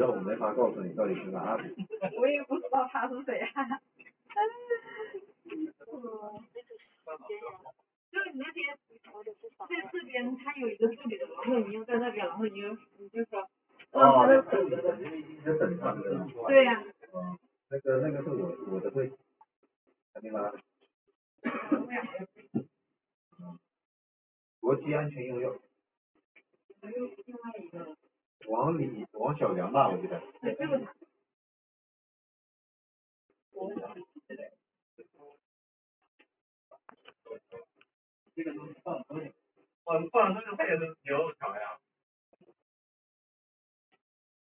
我没法告诉你到底是哪里。 我也不知道他是谁啊。就是你那天在这边，他有一个助理的，然后你又在那边，然后你就说，让他就等着的。 就等他的。 对呀。 那个是我的会，肯定吗？国际安全应用。 还有另外一个。 王小良吧，我记得。 对，就是他。 这个东西放多久？放这个它也是牛肉条呀。